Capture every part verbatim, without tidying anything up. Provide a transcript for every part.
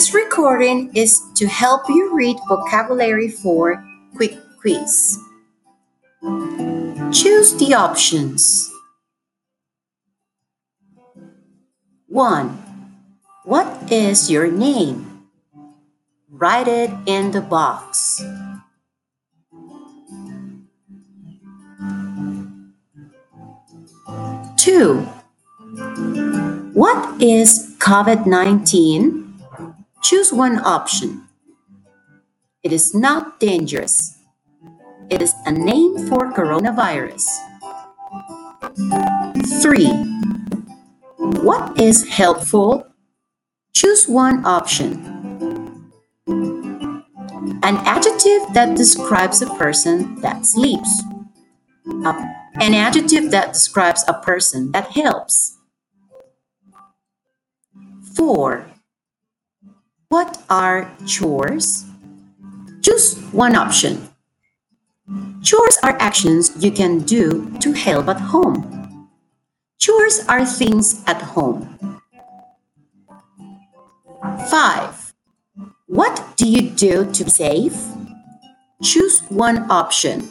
This recording is to help you read vocabulary for quick quiz. Choose the options. one. What is your name? Write it in the box. two. What is COVID nineteen? Choose one option. It is not dangerous. It is a name for coronavirus. three. What is helpful? Choose one option. An adjective that describes a person that sleeps. A- An adjective that describes a person that helps. four. What are chores? Choose one option. Chores are actions you can do to help at home. Chores are things at home. five. What do you do to be safe? Choose one option.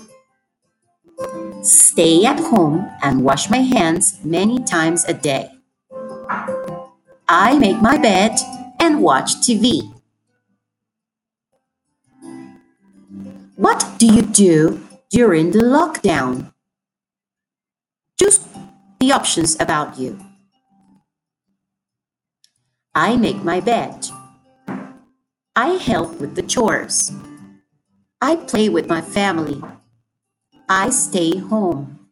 Stay at home and wash my hands many times a day. I make my bed and watch T V. What do you do during the lockdown? Choose the options about you. I make my bed. I help with the chores. I play with my family. I stay home.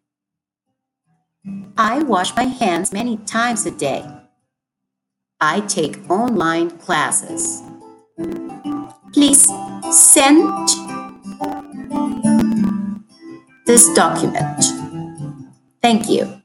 I wash my hands many times a day. I take online classes. Please send this document. Thank you.